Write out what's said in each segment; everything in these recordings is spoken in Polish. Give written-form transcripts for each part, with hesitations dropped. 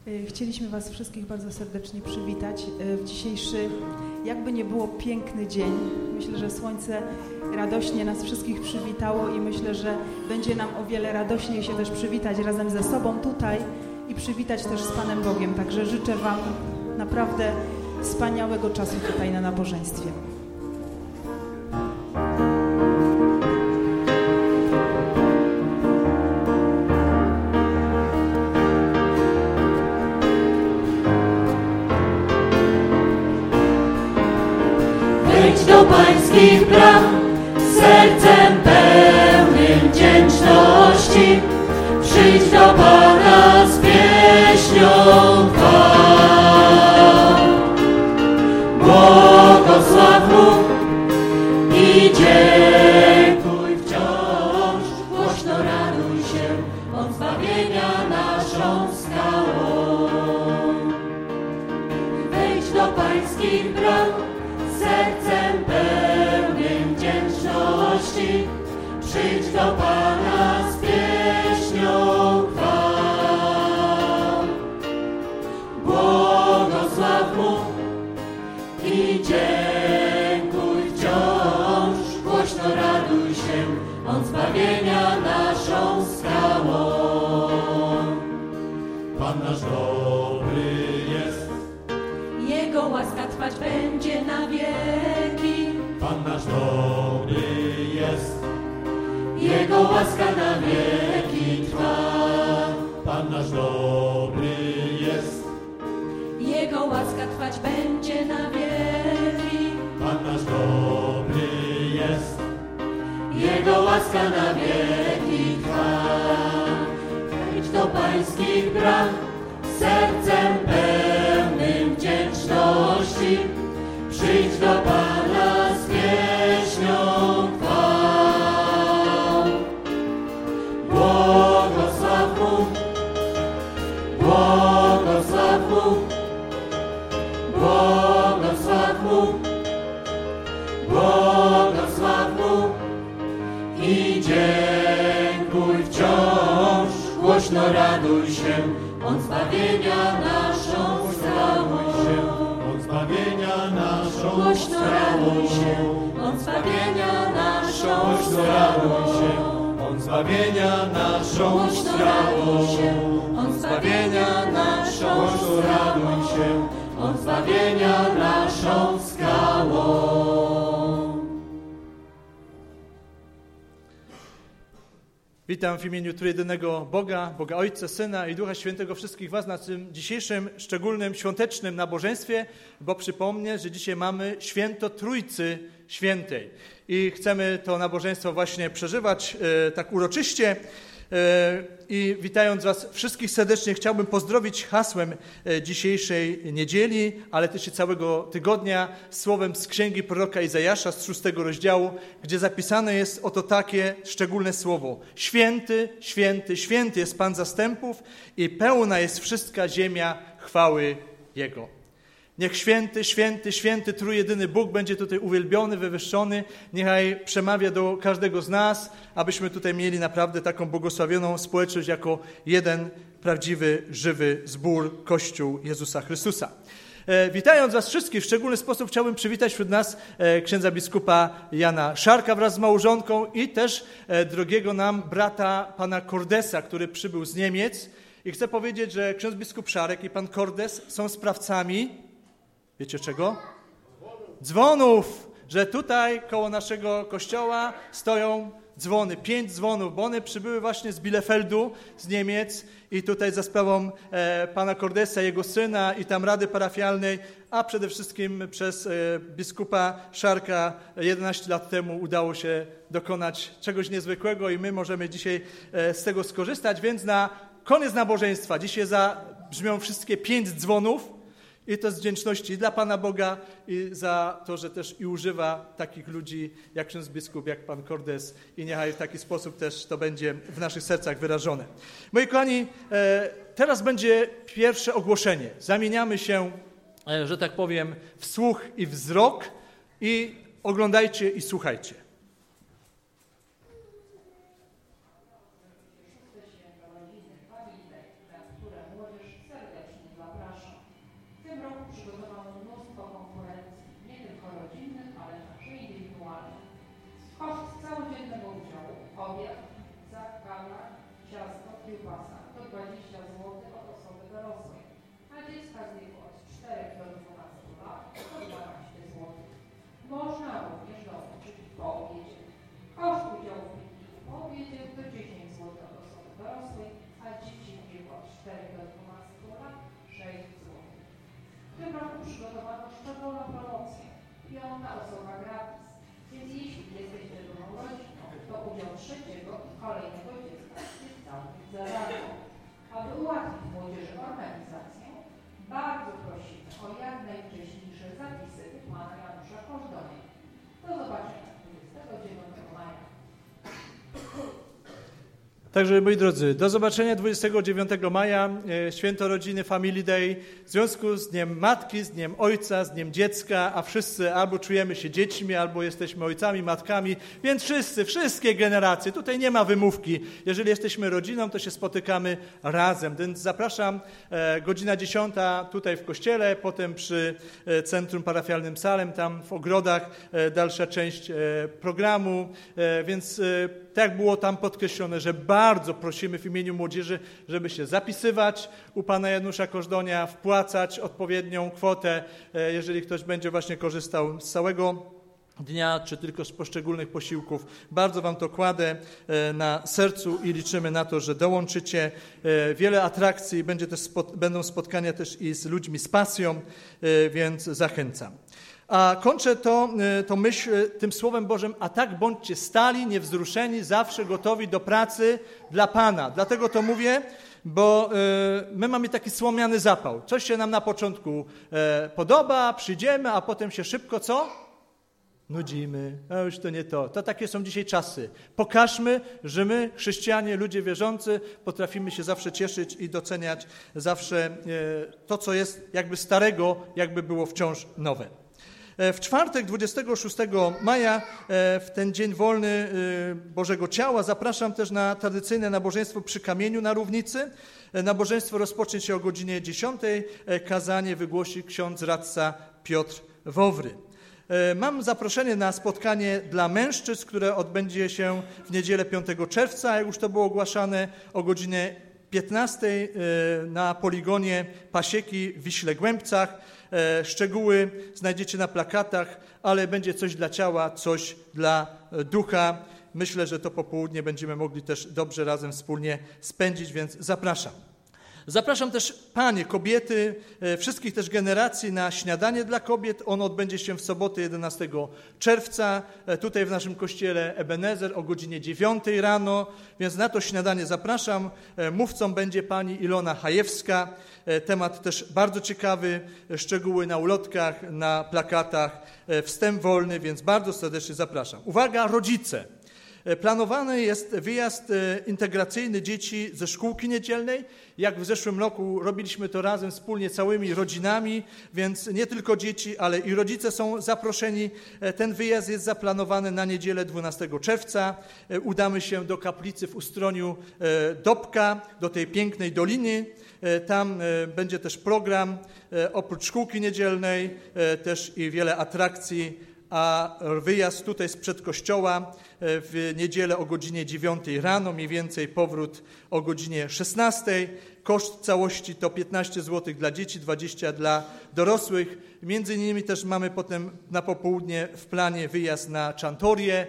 Chcieliśmy Was wszystkich bardzo serdecznie przywitać w dzisiejszy, jakby nie było, piękny dzień. Myślę, że słońce radośnie nas wszystkich przywitało i myślę, że będzie nam o wiele radośniej się też przywitać razem ze sobą tutaj i przywitać też z Panem Bogiem. Także życzę Wam naprawdę wspaniałego czasu tutaj na nabożeństwie. Wejdź do pańskich bram sercem pełnym wdzięczności. Przyjdź do Pana z pieśnią chwał. Błogosław Mu i dziękuj wciąż. Głośno raduj się, on zbawienia naszą skałą. Wejdź do pańskich bram sercem pełnym wdzięczności. Przyjdź do Pana z pieśnią chwał. Błogosław Mu i dziękuj wciąż. Głośno raduj się, on zbawienia naszą skałą. Pan nasz dobry jest, Jego łaska trwać będzie na wieki. Pan nasz dobry jest, Jego łaska na wieki trwa. Pan nasz dobry jest, Jego łaska trwać będzie na wieki. Pan nasz dobry jest, Jego łaska na wieki trwa. Wejdź do pańskich bram sercem pełnym wdzięczności. Przyjdź do Pana z pieśnią chwał. Błogosław Mu, błogosław Mu, błogosław Mu, błogosław Mu i dziękuj wciąż. Głośno raduj się, on zbawienia naszą skałą. on zbawienia naszą Głośno raduj skałą. się, on zbawienia naszą Głośno raduj się, skałą. on zbawienia naszą Głośno raduj się, skałą. on zbawienia naszą Głośno raduj skałą. się, On zbawienia naszą skałą. Witam w imieniu Trójjedynego Boga, Boga Ojca, Syna i Ducha Świętego wszystkich Was na tym dzisiejszym szczególnym świątecznym nabożeństwie, bo przypomnę, że dzisiaj mamy święto Trójcy Świętej i chcemy to nabożeństwo właśnie przeżywać tak uroczyście. I witając Was wszystkich serdecznie, chciałbym pozdrowić hasłem dzisiejszej niedzieli, ale też i całego tygodnia, słowem z księgi proroka Izajasza z 6 rozdziału, gdzie zapisane jest oto takie szczególne słowo: Święty, święty, święty jest Pan zastępów i pełna jest wszystka ziemia chwały Jego. Niech święty, święty, święty, trójjedyny Bóg będzie tutaj uwielbiony, wywyższony. Niechaj przemawia do każdego z nas, abyśmy tutaj mieli naprawdę taką błogosławioną społeczność jako jeden prawdziwy, żywy zbór, Kościół Jezusa Chrystusa. Witając Was wszystkich, w szczególny sposób chciałbym przywitać wśród nas księdza biskupa Jana Szarka wraz z małżonką i też drogiego nam brata pana Kordesa, który przybył z Niemiec. I chcę powiedzieć, że ksiądz biskup Szarek i pan Kordes są sprawcami, wiecie czego? Dzwonów, że tutaj koło naszego kościoła stoją dzwony, 5 dzwonów, bo one przybyły właśnie z Bielefeldu, z Niemiec i tutaj za sprawą pana Kordesa, jego syna i tam Rady Parafialnej, a przede wszystkim przez biskupa Szarka 11 lat temu udało się dokonać czegoś niezwykłego i my możemy dzisiaj z tego skorzystać, więc na koniec nabożeństwa dzisiaj zabrzmią wszystkie 5 dzwonów. I to z wdzięczności dla Pana Boga i za to, że też i używa takich ludzi jak ksiądz biskup, jak pan Kordes i niechaj w taki sposób też to będzie w naszych sercach wyrażone. Moi kochani, teraz będzie pierwsze ogłoszenie. Zamieniamy się, że tak powiem, w słuch i wzrok i oglądajcie i słuchajcie. Które młodzież serdecznie kala, ciasto, kiełbasa to 20 zł od osoby dorosłej, a dziecka z wieku od 4 do 12 lat to 12 zł. Można również dołączyć po obiedzie. Koszt udziału w pikniku po obiedzie to 10 zł od osoby dorosłej, a dzieci w wieku od 4 do 12 lat 6 zł. W tym roku przygotowano szczególną promocję. 5. osoba gratis. Więc jeśli jesteś drugą rodziną, to udział 3. i kolejnego dziecka jest całkiem za darmo. Aby ułatwić młodzieży organizację, bardzo prosimy o jak najwcześniejsze zapisy u pana Janusza Kożdonia. Do zobaczenia 29 maja. Także, moi drodzy, do zobaczenia 29 maja, święto rodziny Family Day, w związku z Dniem Matki, z Dniem Ojca, z Dniem Dziecka, a wszyscy albo czujemy się dziećmi, albo jesteśmy ojcami, matkami, więc wszystkie generacje, tutaj nie ma wymówki. Jeżeli jesteśmy rodziną, to się spotykamy razem, więc zapraszam, godzina 10 tutaj w kościele, potem przy Centrum Parafialnym Salem, tam w ogrodach, dalsza część programu, więc tak jak było tam podkreślone, że bardzo prosimy w imieniu młodzieży, żeby się zapisywać u pana Janusza Kożdonia, wpłacać odpowiednią kwotę, jeżeli ktoś będzie właśnie korzystał z całego dnia, czy tylko z poszczególnych posiłków. Bardzo wam to kładę na sercu i liczymy na to, że dołączycie. Wiele atrakcji, będą spotkania też i z ludźmi z pasją, więc zachęcam. A kończę to myśl tym Słowem Bożym, a tak bądźcie stali, niewzruszeni, zawsze gotowi do pracy dla Pana. Dlatego to mówię, bo my mamy taki słomiany zapał. Coś się nam na początku podoba, przyjdziemy, a potem się szybko co? Nudzimy. A już to nie to. To takie są dzisiaj czasy. Pokażmy, że my, chrześcijanie, ludzie wierzący, potrafimy się zawsze cieszyć i doceniać zawsze to, co jest jakby starego, jakby było wciąż nowe. W czwartek, 26 maja, w ten dzień wolny Bożego Ciała, zapraszam też na tradycyjne nabożeństwo przy kamieniu na Równicy. Nabożeństwo rozpocznie się o godzinie 10. Kazanie wygłosi ksiądz radca Piotr Wowry. Mam zaproszenie na spotkanie dla mężczyzn, które odbędzie się w niedzielę 5 czerwca, jak już to było ogłaszane, o godzinie 15 na poligonie Pasieki w Wiśle-Głębcach. Szczegóły znajdziecie na plakatach, ale będzie coś dla ciała, coś dla ducha. Myślę, że to popołudnie będziemy mogli też dobrze razem wspólnie spędzić, więc zapraszam. Zapraszam też panie, kobiety, wszystkich też generacji na śniadanie dla kobiet. Ono odbędzie się w sobotę 11 czerwca, tutaj w naszym kościele Ebenezer o godzinie 9 rano, więc na to śniadanie zapraszam. Mówcą będzie pani Ilona Hajewska. Temat też bardzo ciekawy, szczegóły na ulotkach, na plakatach, wstęp wolny, więc bardzo serdecznie zapraszam. Uwaga, rodzice! Planowany jest wyjazd integracyjny dzieci ze szkółki niedzielnej. Jak w zeszłym roku robiliśmy to razem wspólnie całymi rodzinami, więc nie tylko dzieci, ale i rodzice są zaproszeni. Ten wyjazd jest zaplanowany na niedzielę 12 czerwca. Udamy się do kaplicy w Ustroniu Dobka, do tej pięknej doliny. Tam będzie też program, oprócz szkółki niedzielnej, też i wiele atrakcji, a wyjazd tutaj sprzed kościoła w niedzielę o godzinie 9 rano, mniej więcej powrót o godzinie 16. Koszt całości to 15 zł dla dzieci, 20 dla dorosłych. Między innymi też mamy potem na popołudnie w planie wyjazd na Czantorię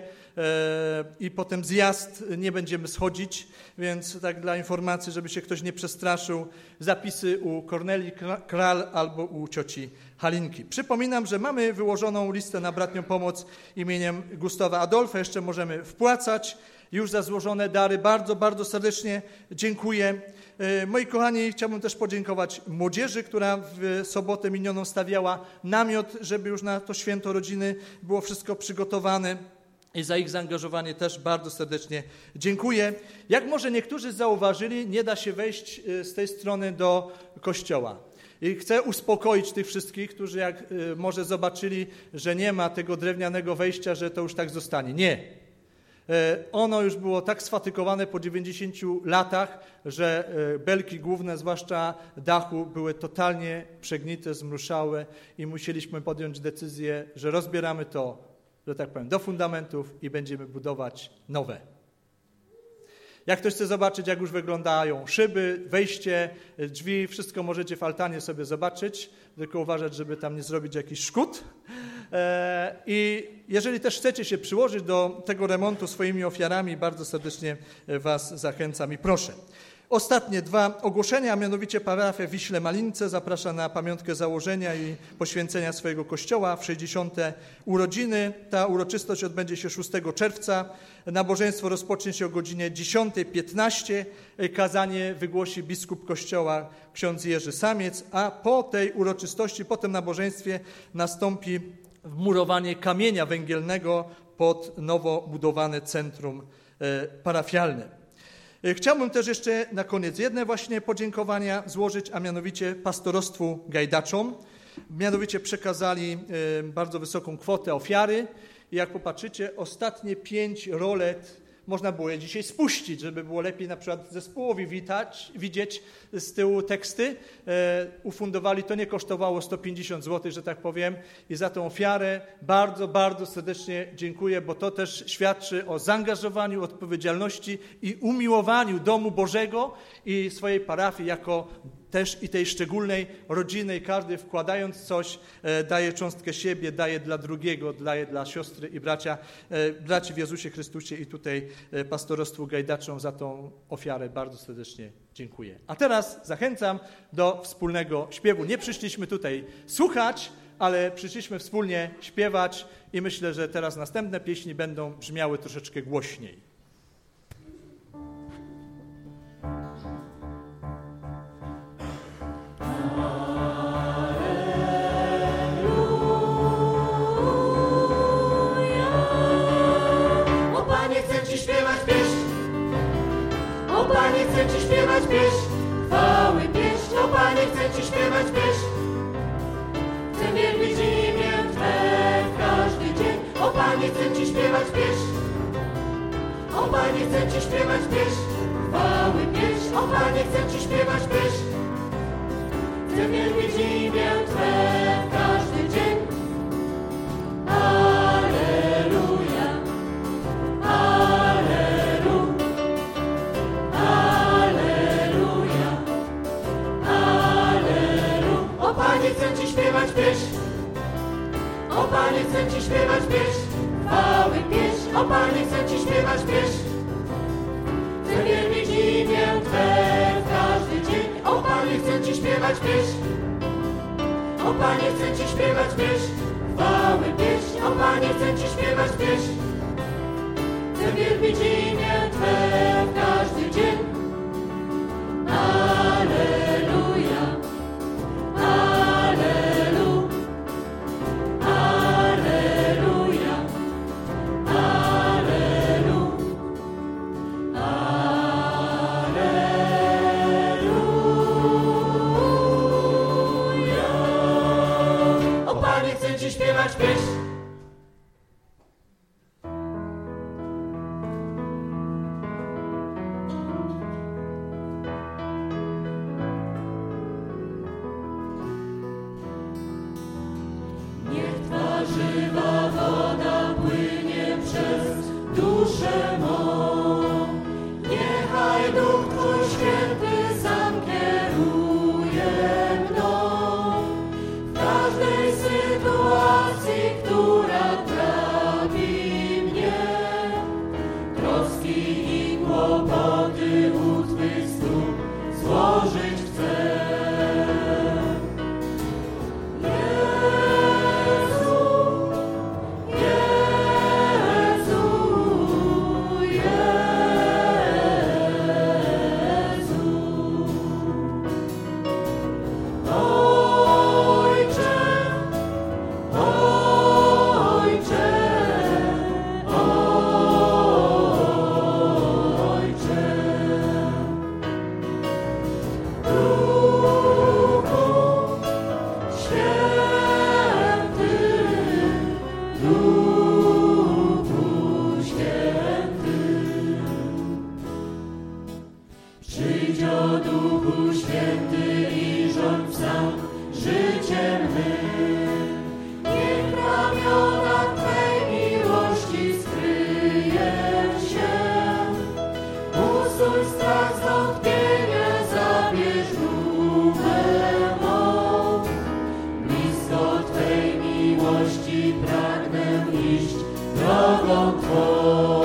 i potem zjazd, nie będziemy schodzić, więc tak dla informacji, żeby się ktoś nie przestraszył, zapisy u Kornelii Kral albo u cioci Halinki. Przypominam, że mamy wyłożoną listę na bratnią pomoc imieniem Gustawa Adolfa, jeszcze możemy wpłacać już za złożone dary. Bardzo, bardzo serdecznie dziękuję. Moi kochani, chciałbym też podziękować młodzieży, która w sobotę minioną stawiała namiot, żeby już na to święto rodziny było wszystko przygotowane. I za ich zaangażowanie też bardzo serdecznie dziękuję. Jak może niektórzy zauważyli, nie da się wejść z tej strony do kościoła. I chcę uspokoić tych wszystkich, którzy jak może zobaczyli, że nie ma tego drewnianego wejścia, że to już tak zostanie. Nie. Ono już było tak sfatykowane po 90 latach, że belki główne, zwłaszcza dachu, były totalnie przegnite, zmruszałe i musieliśmy podjąć decyzję, że rozbieramy to, że tak powiem, do fundamentów i będziemy budować nowe. Jak ktoś chce zobaczyć, jak już wyglądają szyby, wejście, drzwi, wszystko możecie w altanie sobie zobaczyć, tylko uważać, żeby tam nie zrobić jakichś szkód. I jeżeli też chcecie się przyłożyć do tego remontu swoimi ofiarami, bardzo serdecznie was zachęcam i proszę. Ostatnie 2 ogłoszenia, a mianowicie parafia w Wiśle Malince zaprasza na pamiątkę założenia i poświęcenia swojego kościoła w 60. urodziny. Ta uroczystość odbędzie się 6 czerwca. Nabożeństwo rozpocznie się o godzinie 10:15. Kazanie wygłosi biskup kościoła ksiądz Jerzy Samiec, a po tej uroczystości, po tym nabożeństwie nastąpi wmurowanie kamienia węgielnego pod nowo budowane centrum parafialne. Chciałbym też jeszcze na koniec jedne właśnie podziękowania złożyć, a mianowicie pastorostwu Gajdaczom. Mianowicie przekazali bardzo wysoką kwotę ofiary i jak popatrzycie, ostatnie 5 rolet można było je dzisiaj spuścić, żeby było lepiej na przykład zespołowi widzieć z tyłu teksty. Ufundowali, to nie kosztowało 150 zł, że tak powiem, i za tę ofiarę bardzo, bardzo serdecznie dziękuję, bo to też świadczy o zaangażowaniu, odpowiedzialności i umiłowaniu domu Bożego i swojej parafii jako też i tej szczególnej rodziny, i każdy wkładając coś daje cząstkę siebie, daje dla drugiego, daje dla siostry i braci w Jezusie Chrystusie, i tutaj pastorostwu Gajdaczom za tą ofiarę bardzo serdecznie dziękuję. A teraz zachęcam do wspólnego śpiewu. Nie przyszliśmy tutaj słuchać, ale przyszliśmy wspólnie śpiewać i myślę, że teraz następne pieśni będą brzmiały troszeczkę głośniej. Panie, chcę Ci śpiewać pieśń, chwały pieśń, o Panie, chcę Ci śpiewać pieśń. Chcę wielbić imię Twe w każdy dzień, o Panie, chcę Ci śpiewać pieśń. O Panie, chcę Ci śpiewać pieśń, chwały pieśń, o Panie, chcę Ci śpiewać pieśń. Chcę wielbić imię Twe w każdy dzień. Alleluja, chcę Ci śpiewać pieśń. O Panie, chcę Ci śpiewać pieśń, chwały pieśń, o Panie, chcę Ci śpiewać pieśń. Chcę wielbić imię Twe w każdy dzień, o Panie, chcę Ci śpiewać pieśń. O Panie, chcę Ci śpiewać pieśń, chwały pieśń, o Panie, chcę Ci śpiewać pieśń. Chcę wielbić imię Twe w każdy dzień. Alleluja. Śpiewać pieśń. Niech Twa żywa woda płynie przez duszę mą. Niechaj Duch Twój Święty sam kieruje mną. W każdej sytuacji, która trapi mnie, troski i kłopoty u Twych stóp złożyć chcę. Poluzuj strach, zwątpienie, zabierz dumę mą. Blisko Twej miłości pragnę iść drogą Twą.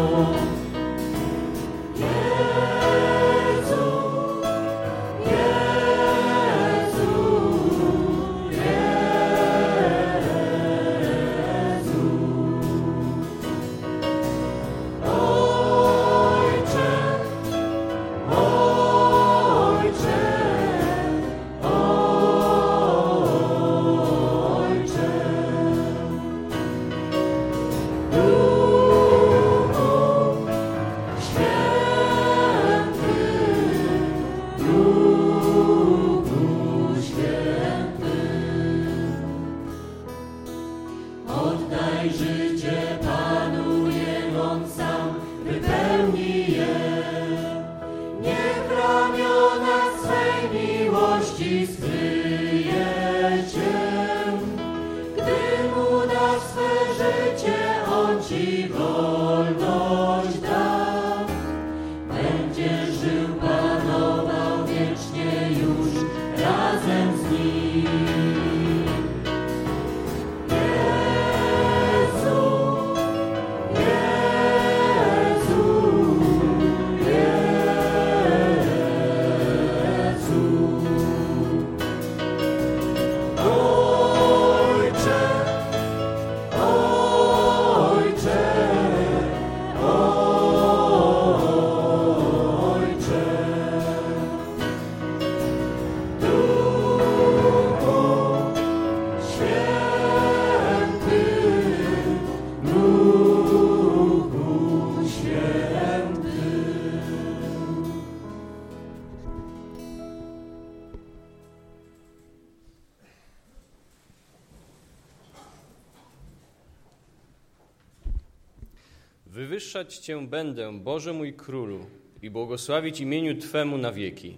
Wywyższać Cię będę, Boże mój Królu, i błogosławić imieniu Twemu na wieki.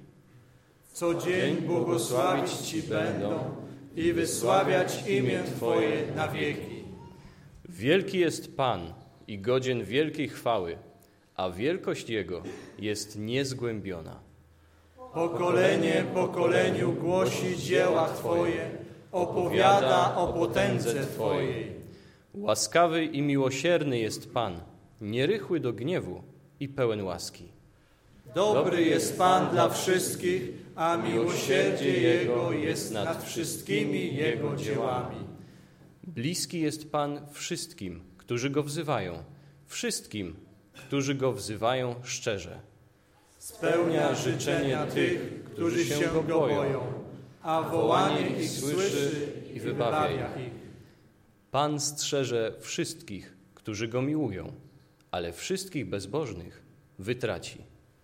Co dzień błogosławić Ci będą i wysławiać imię Twoje na wieki. Wielki jest Pan i godzien wielkiej chwały, a wielkość Jego jest niezgłębiona. Pokolenie pokoleniu głosi dzieła Twoje, opowiada o potędze Twojej. Łaskawy i miłosierny jest Pan, nierychły do gniewu i pełen łaski. Dobry jest Pan dla wszystkich, a miłosierdzie Jego jest nad wszystkimi Jego dziełami. Bliski jest Pan wszystkim, którzy Go wzywają, wszystkim, którzy Go wzywają szczerze. Spełnia życzenia tych, którzy się Go boją, a wołanie ich słyszy i wybawia ich. Pan strzeże wszystkich, którzy Go miłują, ale wszystkich bezbożnych wytraci.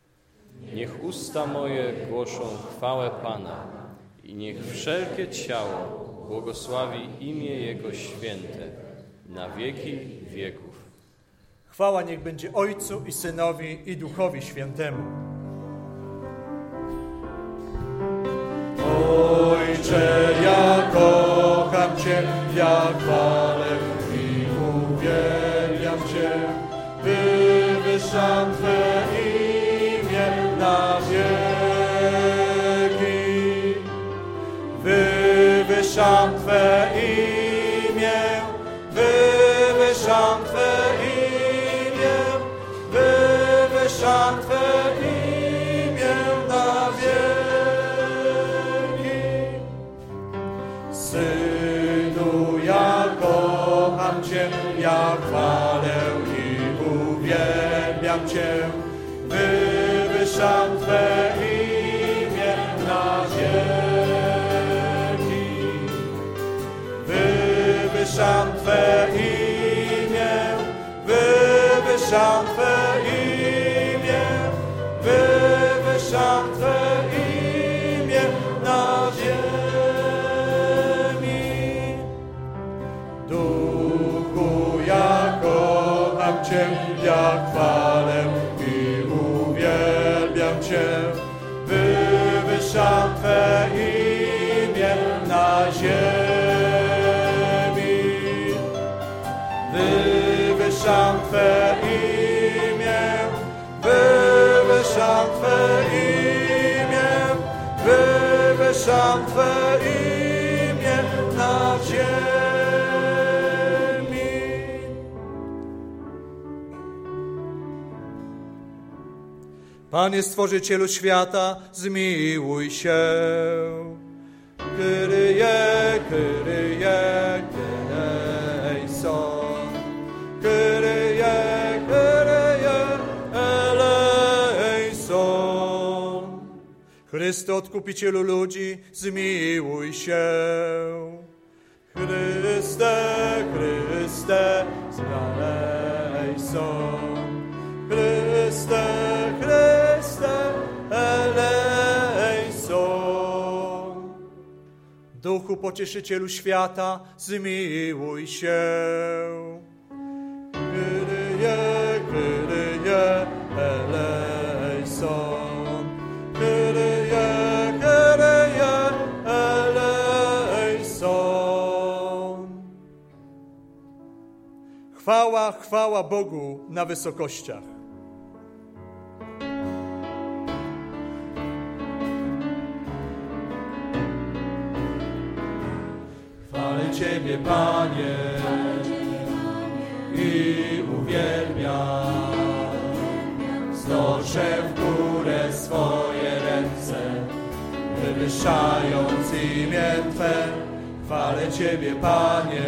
Niech usta moje głoszą chwałę Pana i niech wszelkie ciało błogosławi imię Jego święte na wieki wieków. Chwała niech będzie Ojcu i Synowi i Duchowi Świętemu. Ojcze, ja kocham Cię, ja chwalę i uwielbiam Cię, wywyższam Twe imię na wieki. Wywyższam Twe imię, wywyższam Twe imię, wywyższam Twe imię na wieki. Synu, ja kocham Cię, ja chwalę i uwielbiam Cię, wywyższam Twe imię na wieki. Wywyższam Twe imię, wywyższam Twe imię, wywyższam Twe imię na ziemi. Duchu, ja kocham Cię, ja chwalę i uwielbiam Cię, wywyższam Twe imię na ziemi. Wywyższam Twe imię, wywyższam wywyższam Twe imię, wywyższam Twe imię na ziemi. Panie Stworzycielu świata, zmiłuj się. Kyrie, Kyrie, eleison. Kyrie, Kyrie, eleison. Chryste, Odkupicielu ludzi, zmiłuj się. Chryste, Chryste, eleison. Chryste, Chryste, eleison. Duchu Pocieszycielu świata, zmiłuj się. Kyrie, Kyrie, eleison. Kyrie, Kyrie, eleison. Chwała, chwała Bogu na wysokościach. Chwalę Ciebie, Panie, i uwielbiam. Znoszę w górę swoje ręce, wywyższając imię Twe. Chwalę Ciebie, Panie,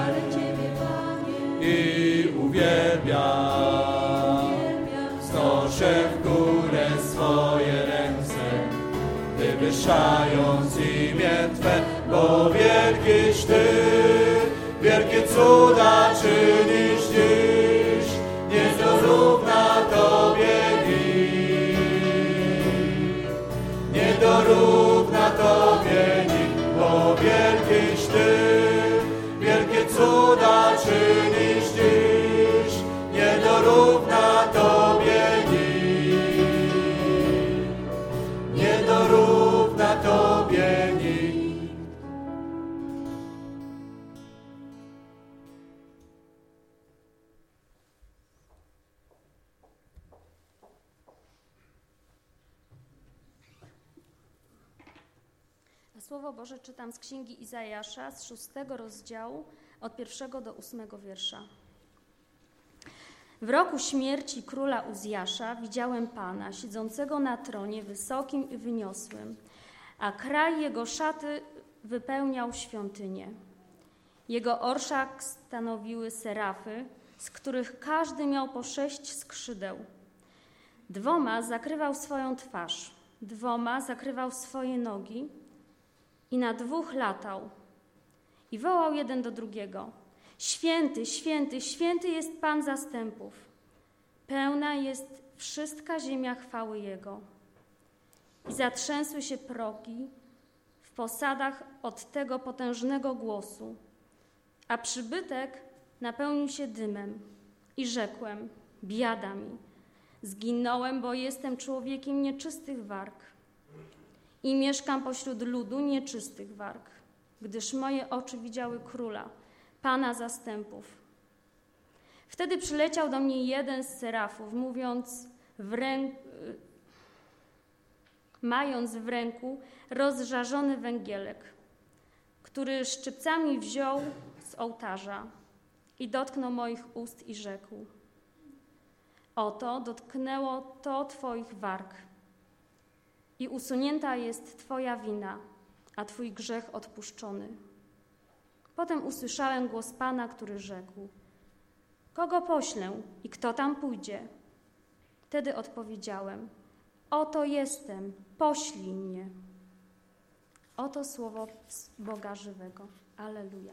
i uwielbiam. Znoszę w górę swoje ręce, wywyższając imię Twe, bo wielkiś Ty, wielkie cuda czynisz dziś, nie dorówna Tobie nikt. Nie dorówna Tobie nikt, bo wielkiś Ty, wielkie cuda czynisz dziś, nie dorówna Tobie nikt. Nie dorówna Tobie nikt. Słowo Boże czytam z Księgi Izajasza z 6 rozdziału od 1 do 8 wiersza. W roku śmierci króla Uzjasza widziałem Pana, siedzącego na tronie wysokim i wyniosłym, a kraj jego szaty wypełniał świątynię. Jego orszak stanowiły serafy, z których każdy miał po 6 skrzydeł. 2 zakrywał swoją twarz, 2 zakrywał swoje nogi i na 2 latał. I wołał jeden do drugiego: Święty, święty, święty jest Pan zastępów. Pełna jest wszystka ziemia chwały Jego. I zatrzęsły się progi w posadach od tego potężnego głosu, a przybytek napełnił się dymem. I rzekłem: biada mi, zginąłem, bo jestem człowiekiem nieczystych warg i mieszkam pośród ludu nieczystych warg, gdyż moje oczy widziały Króla, Pana zastępów. Wtedy przyleciał do mnie jeden z serafów, mając w ręku rozżarzony węgielek, który szczypcami wziął z ołtarza i dotknął moich ust i rzekł: oto dotknęło to Twoich warg i usunięta jest Twoja wina, a Twój grzech odpuszczony. Potem usłyszałem głos Pana, który rzekł: kogo poślę i kto tam pójdzie? Wtedy odpowiedziałem: oto jestem, poślij mnie. Oto słowo Boga żywego. Alleluja.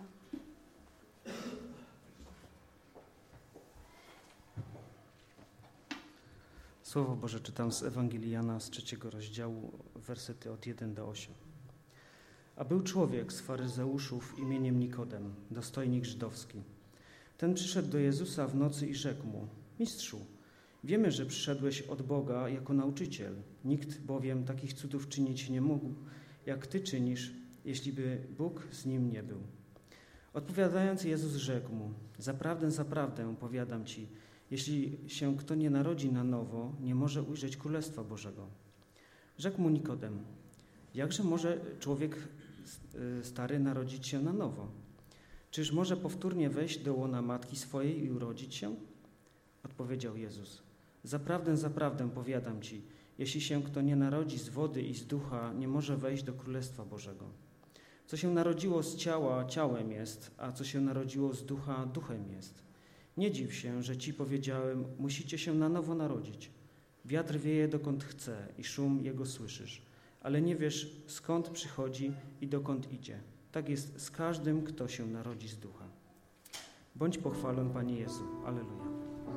Słowo Boże czytam z Ewangelii Jana z 3 rozdziału, wersety od 1 do 8. A był człowiek z faryzeuszów imieniem Nikodem, dostojnik żydowski. Ten przyszedł do Jezusa w nocy i rzekł mu: Mistrzu, wiemy, że przyszedłeś od Boga jako nauczyciel. Nikt bowiem takich cudów czynić nie mógł, jak Ty czynisz, jeśli by Bóg z nim nie był. Odpowiadając, Jezus rzekł mu: zaprawdę, zaprawdę, powiadam Ci, Jeśli się kto nie narodzi na nowo, nie może ujrzeć Królestwa Bożego. Rzekł mu Nikodem: jakże może człowiek stary narodzić się na nowo? Czyż może powtórnie wejść do łona matki swojej i urodzić się? Odpowiedział Jezus: zaprawdę, zaprawdę powiadam ci, jeśli się kto nie narodzi z wody i z ducha, nie może wejść do Królestwa Bożego. Co się narodziło z ciała, ciałem jest, a co się narodziło z ducha, duchem jest. Nie dziw się, że ci powiedziałem, musicie się na nowo narodzić. Wiatr wieje dokąd chce i szum jego słyszysz, ale nie wiesz, skąd przychodzi i dokąd idzie. Tak jest z każdym, kto się narodzi z ducha. Bądź pochwalony, Panie Jezu. Alleluja.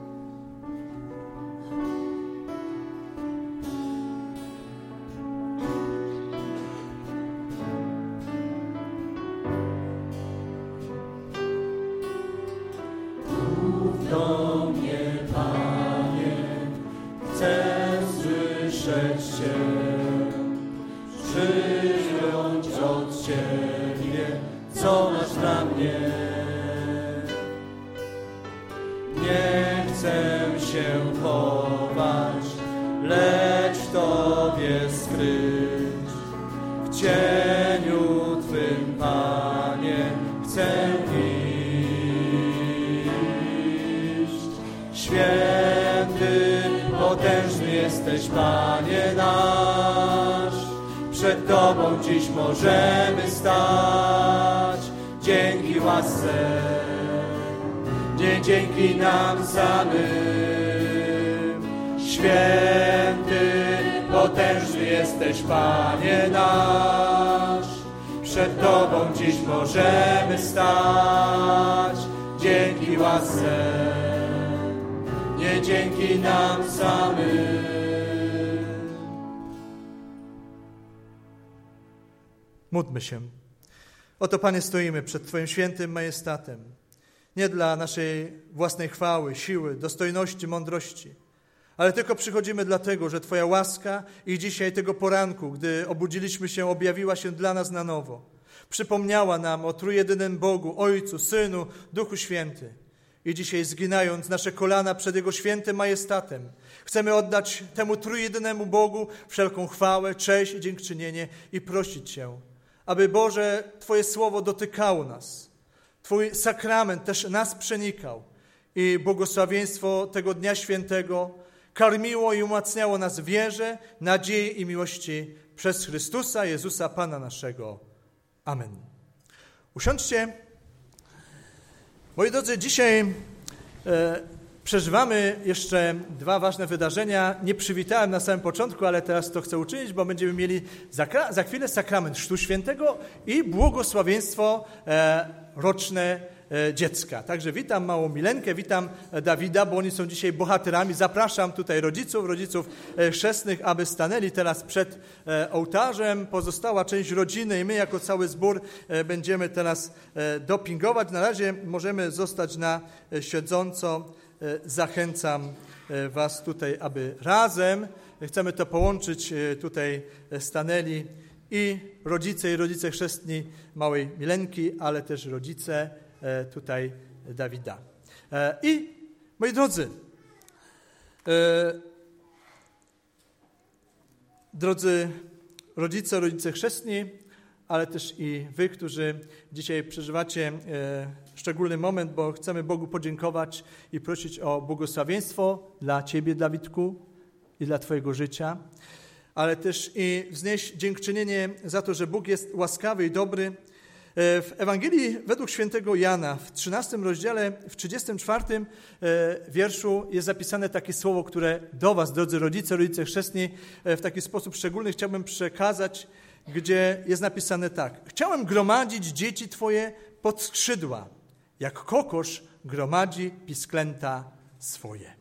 Do mnie, Panie, chcę słyszeć Cię, przyjąć od Ciebie, co masz dla mnie. Nie chcę się chować, lecz w Tobie skryć. W cieniu Twym, Panie, chcę Święty, potężny jesteś, Panie nasz. Przed Tobą dziś możemy stać. Dzięki łasce, nie dzięki nam samym. Święty, potężny jesteś, Panie nasz. Przed Tobą dziś możemy stać. Dzięki łasce, nie dzięki nam samym. Módlmy się. Oto, Panie, stoimy przed Twoim świętym majestatem. Nie dla naszej własnej chwały, siły, dostojności, mądrości, ale tylko przychodzimy dlatego, że Twoja łaska i dzisiaj tego poranku, gdy obudziliśmy się, objawiła się dla nas na nowo. Przypomniała nam o trójjedynym Bogu, Ojcu, Synu, Duchu Święty. I dzisiaj, zginając nasze kolana przed Jego świętym majestatem, chcemy oddać temu trójjedynemu Bogu wszelką chwałę, cześć i dziękczynienie i prosić Cię, aby, Boże, Twoje słowo dotykało nas. Twój sakrament też nas przenikał i błogosławieństwo tego dnia świętego karmiło i umacniało nas w wierze, nadziei i miłości przez Chrystusa Jezusa, Pana naszego. Amen. Usiądźcie. Moi drodzy, dzisiaj przeżywamy jeszcze dwa ważne wydarzenia. Nie przywitałem na samym początku, ale teraz to chcę uczynić, bo będziemy mieli za chwilę sakrament Chrztu Świętego i błogosławieństwo roczne dziecka. Także witam małą Milenkę, witam Dawida, bo oni są dzisiaj bohaterami. Zapraszam tutaj rodziców chrzestnych, aby stanęli teraz przed ołtarzem. Pozostała część rodziny i my jako cały zbór będziemy teraz dopingować. Na razie możemy zostać na siedząco. Zachęcam Was tutaj, aby razem, chcemy to połączyć, tutaj stanęli i rodzice chrzestni małej Milenki, ale też rodzice tutaj Dawida. I moi drodzy, drodzy rodzice chrzestni, ale też i wy, którzy dzisiaj przeżywacie szczególny moment, bo chcemy Bogu podziękować i prosić o błogosławieństwo dla Ciebie, Dawidku, i dla Twojego życia, ale też i wznieść dziękczynienie za to, że Bóg jest łaskawy i dobry. W Ewangelii według świętego Jana w 13 rozdziale, w 34 wierszu jest zapisane takie słowo, które do Was, drodzy rodzice chrzestni, w taki sposób szczególny chciałbym przekazać, gdzie jest napisane tak. Chciałem gromadzić dzieci Twoje pod skrzydła, jak kokosz gromadzi pisklęta swoje.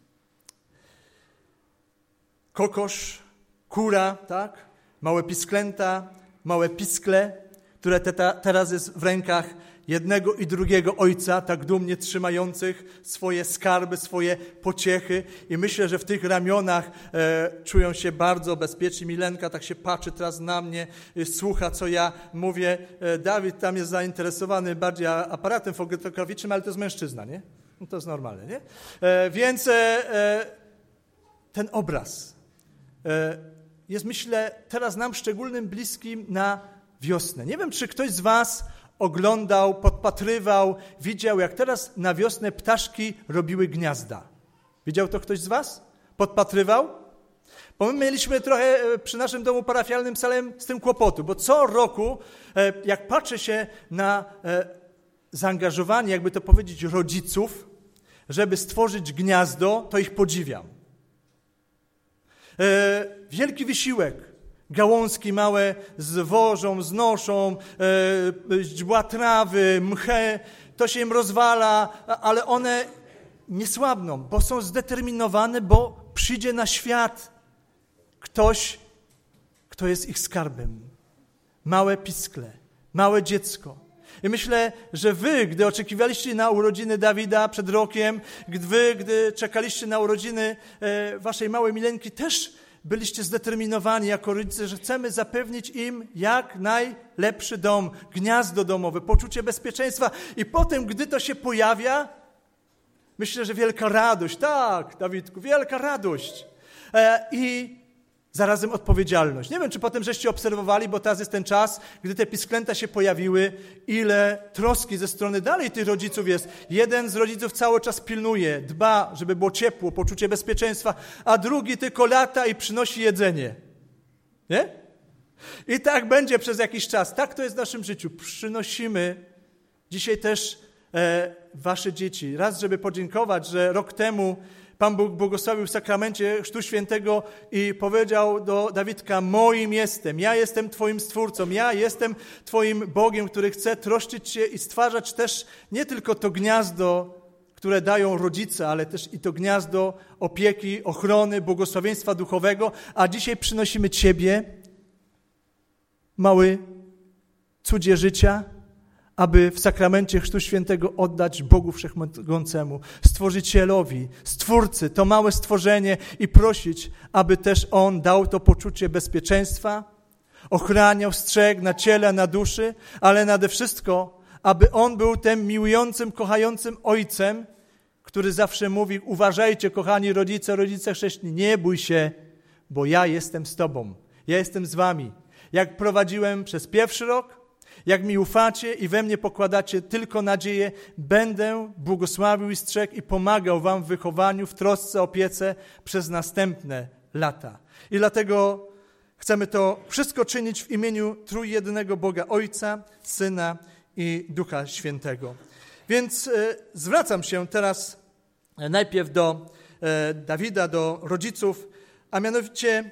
Kokosz, kura, tak? Małe pisklęta, małe piskle, które teraz jest w rękach jednego i drugiego ojca, tak dumnie trzymających swoje skarby, swoje pociechy. I myślę, że w tych ramionach czują się bardzo bezpieczni. Milenka tak się patrzy teraz na mnie, słucha, co ja mówię. Dawid tam jest zainteresowany bardziej aparatem fotograficznym, ale to jest mężczyzna, nie? No to jest normalne, nie? Więc ten obraz jest, myślę, teraz nam szczególnym bliskim na wiosnę. Nie wiem, czy ktoś z was oglądał, podpatrywał, widział, jak teraz na wiosnę ptaszki robiły gniazda. Widział to ktoś z was? Podpatrywał? Bo my mieliśmy trochę przy naszym domu parafialnym Salem z tym kłopotu, bo co roku, jak patrzę się na zaangażowanie, jakby to powiedzieć, rodziców, żeby stworzyć gniazdo, to ich podziwiam. Wielki wysiłek. Gałązki małe zwożą, znoszą, źdźbła trawy, mchę, to się im rozwala, ale one nie słabną, bo są zdeterminowane, bo przyjdzie na świat ktoś, kto jest ich skarbem. Małe piskle, małe dziecko. I myślę, że wy, gdy oczekiwaliście na urodziny Dawida przed rokiem, gdy czekaliście na urodziny waszej małej milenki, też byliście zdeterminowani jako rodzice, że chcemy zapewnić im jak najlepszy dom, gniazdo domowe, poczucie bezpieczeństwa. I potem, gdy to się pojawia, myślę, że wielka radość. Tak, Dawidku, wielka radość. I zarazem odpowiedzialność. Nie wiem, czy potem żeście obserwowali, bo teraz jest ten czas, gdy te pisklęta się pojawiły, ile troski ze strony dalej tych rodziców jest. Jeden z rodziców cały czas pilnuje, dba, żeby było ciepło, poczucie bezpieczeństwa, a drugi tylko lata i przynosi jedzenie. Nie? I tak będzie przez jakiś czas. Tak to jest w naszym życiu. Przynosimy dzisiaj też wasze dzieci. Raz, żeby podziękować, że rok temu Pan Bóg błogosławił w sakramencie Chrztu Świętego i powiedział do Dawidka: moim jestem, ja jestem Twoim Stwórcą, ja jestem Twoim Bogiem, który chce troszczyć się i stwarzać też nie tylko to gniazdo, które dają rodzice, ale też i to gniazdo opieki, ochrony, błogosławieństwa duchowego, a dzisiaj przynosimy Ciebie, mały cudzie życia, aby w sakramencie Chrztu Świętego oddać Bogu Wszechmogącemu, Stworzycielowi, Stwórcy, to małe stworzenie i prosić, aby też On dał to poczucie bezpieczeństwa, ochraniał, strzegł na ciele, na duszy, ale nade wszystko, aby On był tym miłującym, kochającym Ojcem, który zawsze mówi: uważajcie, kochani rodzice chrześcijani, nie bój się, bo ja jestem z Tobą, ja jestem z Wami. Jak prowadziłem przez pierwszy rok, jak mi ufacie i we mnie pokładacie tylko nadzieję, będę błogosławił i strzegł i pomagał wam w wychowaniu, w trosce, opiece przez następne lata. I dlatego chcemy to wszystko czynić w imieniu trójjedynego Boga Ojca, Syna i Ducha Świętego. Więc zwracam się teraz najpierw do Dawida, do rodziców, a mianowicie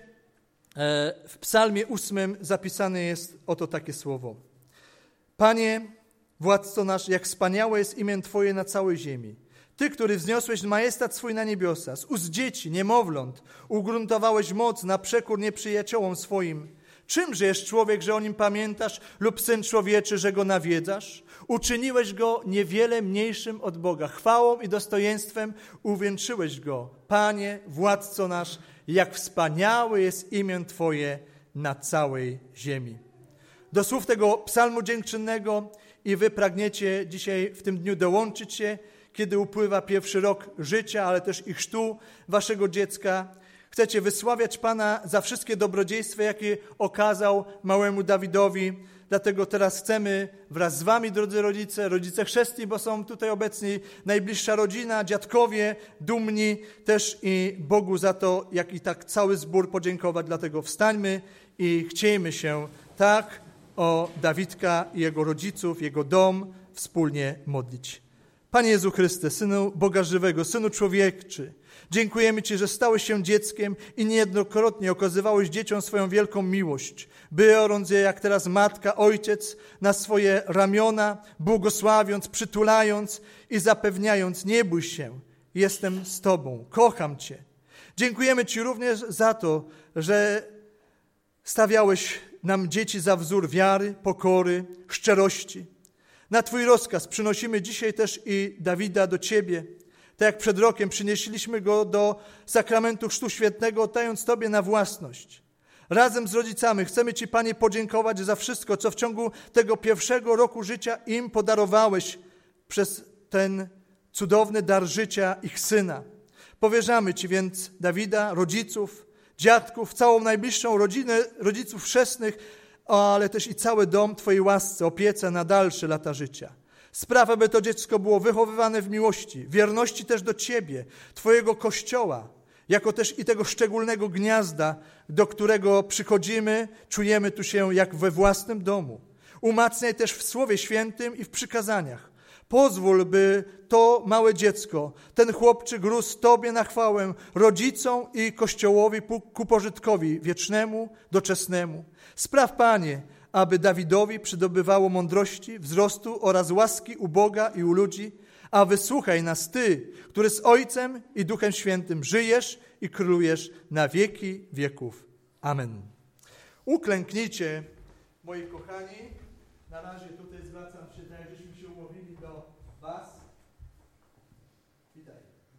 w Psalmie 8 zapisane jest oto takie słowo. Panie, władco nasz, jak wspaniałe jest imię Twoje na całej ziemi. Ty, który wzniosłeś majestat swój na niebiosa, z ust dzieci, niemowląt, ugruntowałeś moc na przekór nieprzyjaciołom swoim. Czymże jest człowiek, że o nim pamiętasz, lub syn człowieczy, że go nawiedzasz? Uczyniłeś go niewiele mniejszym od Boga. Chwałą i dostojeństwem uwieńczyłeś go. Panie, władco nasz, jak wspaniałe jest imię Twoje na całej ziemi. Do słów tego psalmu dziękczynnego i wy pragniecie dzisiaj w tym dniu dołączyć się, kiedy upływa pierwszy rok życia, ale też i chrztu waszego dziecka. Chcecie wysławiać Pana za wszystkie dobrodziejstwa, jakie okazał małemu Dawidowi. Dlatego teraz chcemy wraz z wami, drodzy rodzice chrzestni, bo są tutaj obecni, najbliższa rodzina, dziadkowie, dumni, też i Bogu za to, jak i tak cały zbór podziękować. Dlatego wstańmy i chciejmy się tak o Dawidka i jego rodziców, jego dom wspólnie modlić. Panie Jezu Chryste, Synu Boga żywego, Synu człowieczy, dziękujemy Ci, że stałeś się dzieckiem i niejednokrotnie okazywałeś dzieciom swoją wielką miłość, biorąc je jak teraz matka, ojciec na swoje ramiona, błogosławiąc, przytulając i zapewniając: nie bój się, jestem z Tobą, kocham Cię. Dziękujemy Ci również za to, że stawiałeś nam dzieci za wzór wiary, pokory, szczerości. Na Twój rozkaz przynosimy dzisiaj też i Dawida do Ciebie. Tak jak przed rokiem przynieśliśmy go do sakramentu Chrztu Świętego, oddając Tobie na własność. Razem z rodzicami chcemy Ci, Panie, podziękować za wszystko, co w ciągu tego pierwszego roku życia im podarowałeś przez ten cudowny dar życia ich syna. Powierzamy Ci więc Dawida, rodziców, dziadków, całą najbliższą rodzinę rodziców chrzestnych, ale też i cały dom Twojej łasce, opiece na dalsze lata życia. Spraw, aby to dziecko było wychowywane w miłości, wierności też do Ciebie, Twojego Kościoła, jako też i tego szczególnego gniazda, do którego przychodzimy, czujemy tu się jak we własnym domu. Umacniaj też w Słowie Świętym i w przykazaniach. Pozwól, by to małe dziecko, ten chłopczyk rósł Tobie na chwałę, rodzicom i Kościołowi ku pożytkowi wiecznemu, doczesnemu. Spraw, Panie, aby Dawidowi przydobywało mądrości, wzrostu oraz łaski u Boga i u ludzi, a wysłuchaj nas Ty, który z Ojcem i Duchem Świętym żyjesz i królujesz na wieki wieków. Amen. Uklęknijcie, moi kochani. Na razie tutaj zwracam się, tak jak żeśmy się umówili, do Was. Witaj.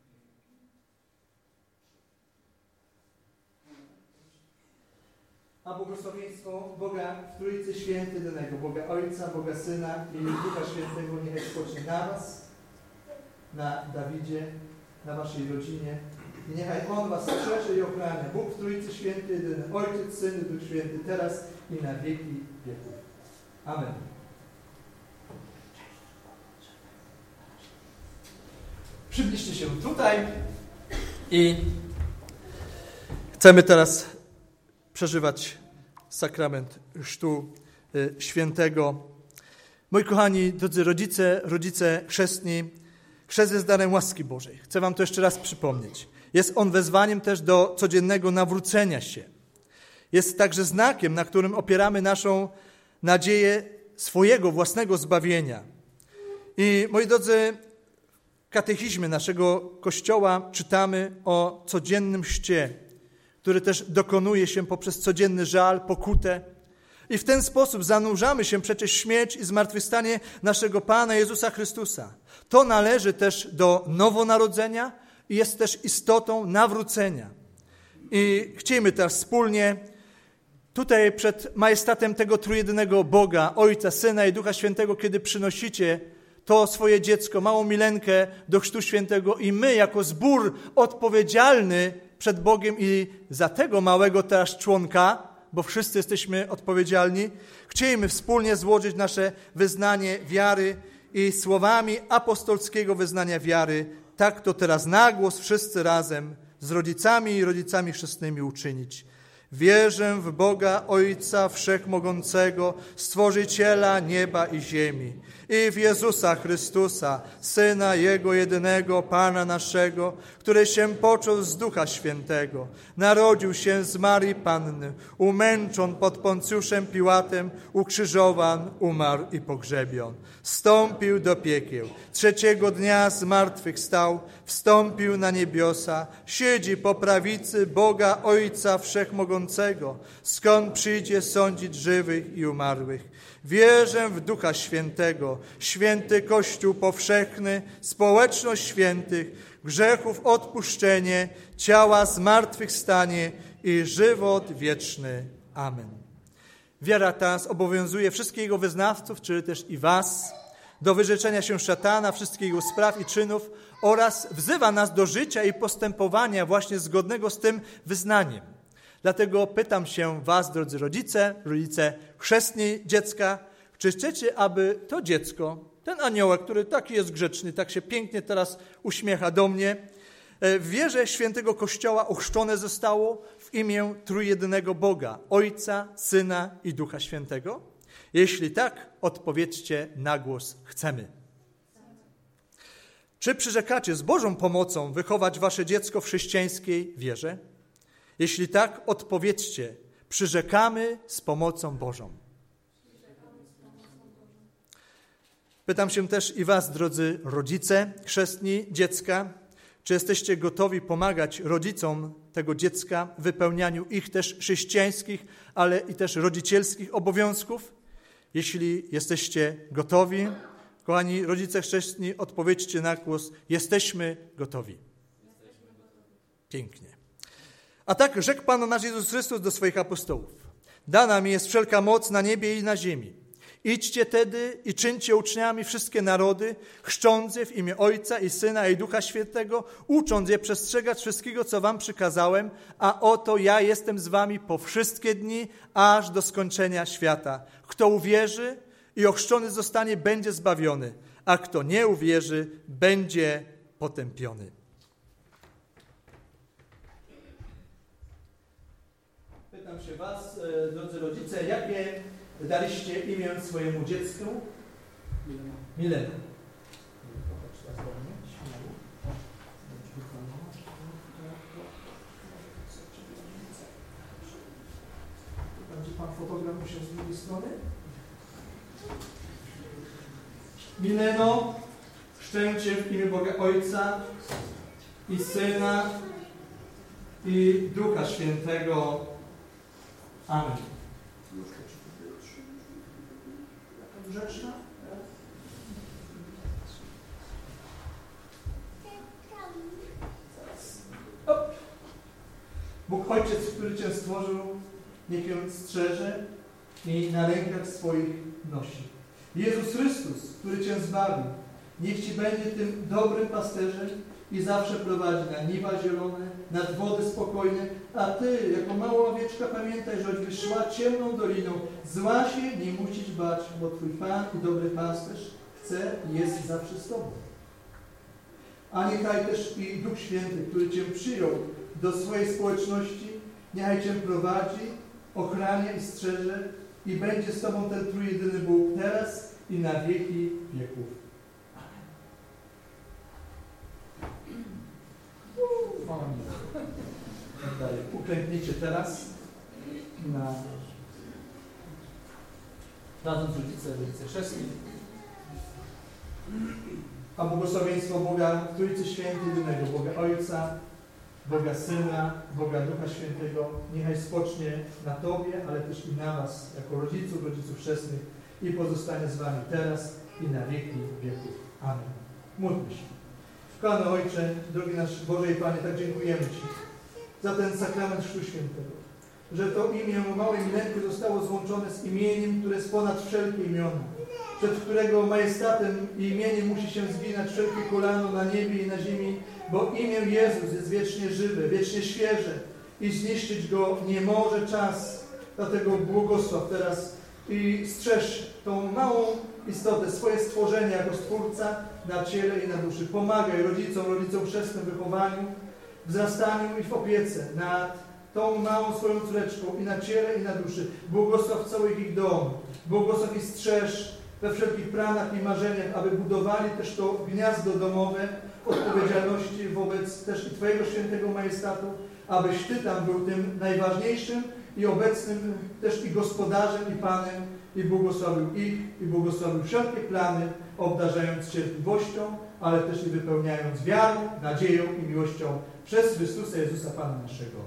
A błogosławieństwo Boga w Trójcy Świętej Jedynego, Boga Ojca, Boga Syna i Ducha Świętego niech spocznie na Was, na Dawidzie, na Waszej rodzinie. I niechaj On Was strzeże i ochrania. Bóg w Trójcy Świętej Jedyny, Ojciec, Syn i Duch Święty, teraz i na wieki wieków. Amen. Przybliżcie się tutaj i chcemy teraz przeżywać sakrament Chrztu Świętego. Moi kochani, drodzy rodzice chrzestni, chrzest jest darem łaski Bożej. Chcę Wam to jeszcze raz przypomnieć. Jest on wezwaniem też do codziennego nawrócenia się. Jest także znakiem, na którym opieramy naszą nadzieję swojego własnego zbawienia. I moi drodzy, w katechizmie naszego Kościoła czytamy o codziennym chrzcie, który też dokonuje się poprzez codzienny żal, pokutę. I w ten sposób zanurzamy się przecież w śmierć i zmartwychwstanie naszego Pana Jezusa Chrystusa. To należy też do nowonarodzenia i jest też istotą nawrócenia. I chcielibyśmy teraz wspólnie tutaj przed majestatem tego trójjedynego Boga, Ojca, Syna i Ducha Świętego, kiedy przynosicie to swoje dziecko, małą Milenkę do Chrztu Świętego i my jako zbór odpowiedzialny przed Bogiem i za tego małego teraz członka, bo wszyscy jesteśmy odpowiedzialni, chcielibyśmy wspólnie złożyć nasze wyznanie wiary i słowami apostolskiego wyznania wiary, tak to teraz na głos wszyscy razem z rodzicami i rodzicami chrzestnymi uczynić. Wierzę w Boga Ojca Wszechmogącego, Stworzyciela nieba i ziemi i w Jezusa Chrystusa, Syna Jego jedynego, Pana naszego, który się począł z Ducha Świętego, narodził się z Marii Panny, umęczon pod Poncjuszem Piłatem, ukrzyżowan, umarł i pogrzebion. Wstąpił do piekieł, trzeciego dnia z martwych stał, wstąpił na niebiosa, siedzi po prawicy Boga Ojca Wszechmogącego, skąd przyjdzie sądzić żywych i umarłych. Wierzę w Ducha Świętego, święty Kościół powszechny, społeczność świętych, grzechów odpuszczenie, ciała zmartwychwstanie i żywot wieczny. Amen. Wiara ta zobowiązuje wszystkich jego wyznawców, czyli też i was, do wyrzeczenia się szatana, wszystkich jego spraw i czynów oraz wzywa nas do życia i postępowania właśnie zgodnego z tym wyznaniem. Dlatego pytam się was, drodzy rodzice chrzestni dziecka, czy chcecie, aby to dziecko, ten aniołek, który taki jest grzeczny, tak się pięknie teraz uśmiecha do mnie, w wierze świętego Kościoła ochrzczone zostało w imię trójjedynego Boga, Ojca, Syna i Ducha Świętego? Jeśli tak, odpowiedzcie na głos chcemy. Czy przyrzekacie z Bożą pomocą wychować wasze dziecko w chrześcijańskiej wierze? Jeśli tak, odpowiedzcie, przyrzekamy z pomocą Bożą. Pytam się też i was, drodzy rodzice chrzestni dziecka, czy jesteście gotowi pomagać rodzicom tego dziecka w wypełnianiu ich też chrześcijańskich, ale i też rodzicielskich obowiązków? Jeśli jesteście gotowi, kochani rodzice chrzestni, odpowiedzcie na głos, jesteśmy gotowi. Pięknie. A tak rzekł Pan nasz Jezus Chrystus do swoich apostołów. Dana mi jest wszelka moc na niebie i na ziemi. Idźcie tedy i czyńcie uczniami wszystkie narody, chrzcząc je w imię Ojca i Syna i Ducha Świętego, ucząc je przestrzegać wszystkiego, co wam przykazałem, a oto ja jestem z wami po wszystkie dni, aż do skończenia świata. Kto uwierzy i ochrzczony zostanie, będzie zbawiony, a kto nie uwierzy, będzie potępiony. Pytam się was, drodzy rodzice, jakie daliście imię swojemu dziecku? Milena. Będzie pan fotograf musiał z drugiej strony? Mileno, chrzczę cię w imię Boga Ojca i Syna i Ducha Świętego. Amen. Jaka grzeczna? Bóg Ojciec, który cię stworzył, niech ją strzeże i na rękach swoich nosi. Jezus Chrystus, który cię zbawił, niech ci będzie tym dobrym pasterzem i zawsze prowadzi na niwa zielone, nad wody spokojne, a ty, jako mała owieczka, pamiętaj, że choćbyś szła ciemną doliną, zła się nie musisz bać, bo twój Pan i dobry pasterz chce i jest zawsze z tobą. A niechaj też i Duch Święty, który cię przyjął do swojej społeczności, niechaj cię prowadzi, ochrania i strzeże i będzie z tobą ten trójjedyny Bóg teraz i na wieki wieków. Uklęknijcie teraz na razem z rodzice chrzestni. A błogosławieństwo Boga Trójcy Świętej, jedynego Boga Ojca, Boga Syna, Boga Ducha Świętego, niechaj spocznie na Tobie, ale też i na Was, jako rodziców chrzestnych i pozostanie z Wami teraz i na wieki wieków. Amen. Módlmy się. Kochany Ojcze, drogi nasz Boże i Panie, tak dziękujemy Ci za ten sakrament Chrztu Świętego, że to imię małej Milenki zostało złączone z imieniem, które jest ponad wszelkie imiona, przed którego majestatem i imieniem musi się zginać wszelkie kolano na niebie i na ziemi, bo imię Jezus jest wiecznie żywe, wiecznie świeże i zniszczyć go nie może czas. Dlatego błogosław teraz i strzeż tą małą istotę, swoje stworzenie jako Stwórca na ciele i na duszy. Pomagaj rodzicom chrzestnym w wychowaniu, wzrastaniu i w opiece nad tą małą swoją córeczką i na ciele i na duszy. Błogosław cały ich dom, błogosław i strzeż we wszelkich planach i marzeniach, aby budowali też to gniazdo domowe odpowiedzialności wobec też i Twojego świętego majestatu, abyś Ty tam był tym najważniejszym i obecnym też i gospodarzem i Panem i błogosławił ich i błogosławił wszelkie plany, obdarzając cierpliwością, ale też i wypełniając wiarą, nadzieją i miłością przez Chrystusa Jezusa Pana naszego.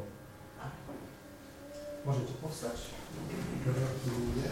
Możecie powstać. Gratuluję.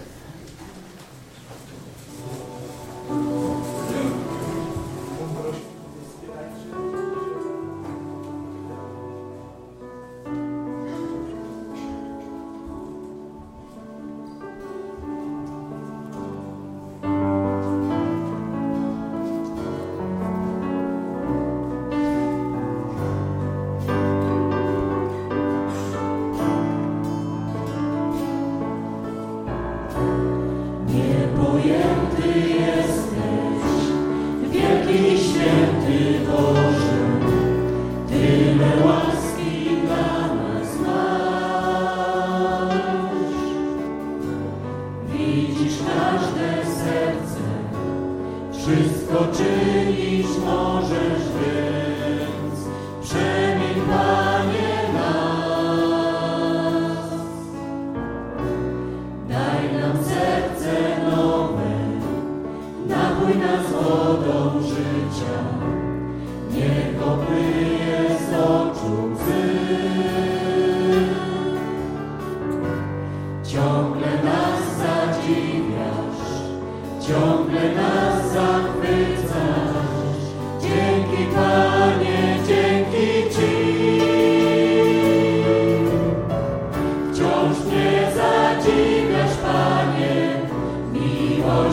Wciąż mnie zadziwiasz, Panie, miłość.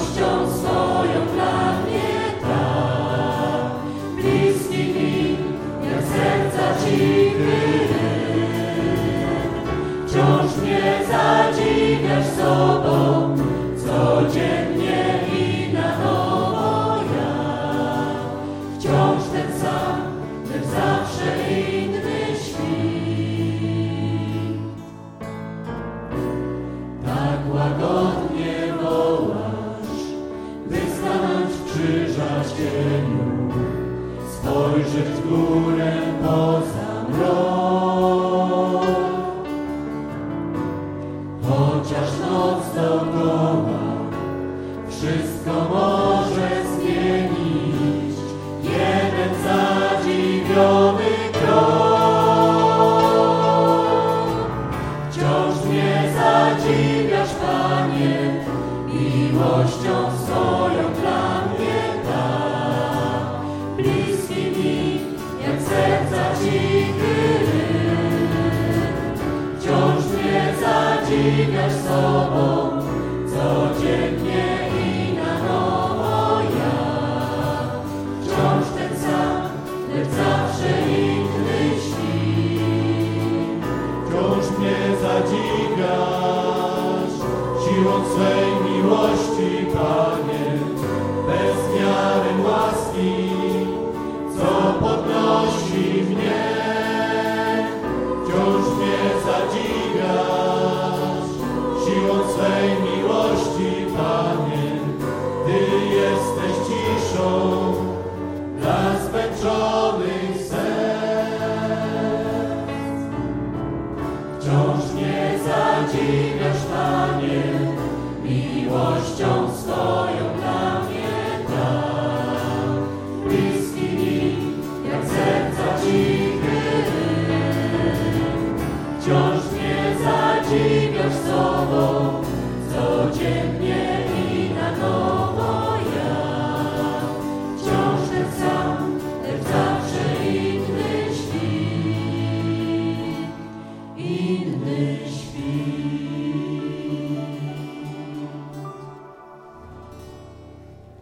mnie zadziwiasz sobą, codziennie i na nowo ja. Wciąż ten sam, lecz zawsze inny świt. Tak łagodnie wołasz, by stanąć w krzyża cieniu, spojrzeć w górę poza mrok. Chociaż noc dookoła wszystko może zmienić, jeden zadziwiony krok. Wciąż mnie zadziwiasz, Panie, miłością swoją dla mnie tak. Bliski mi, jak serca cichy ryb. Wciąż mnie zadziwiasz sobą, codziennie i na nowo ja. Wciąż ten sam, lecz zawsze inny świt. Wciąż mnie zadziwiasz siłą swej miłości, Panie, bez miary łaski, co podnosi mnie. Wciąż mnie zadziwiasz siłą swej miłości, Panie, Ty jesteś ciszą dla zmęczonych serc. Wciąż mnie zadziwiasz, Panie, miłością swoją dla mnie tak. Bliski mi, jak serca cichy ryb. Wciąż mnie zadziwiasz sobą, codziennie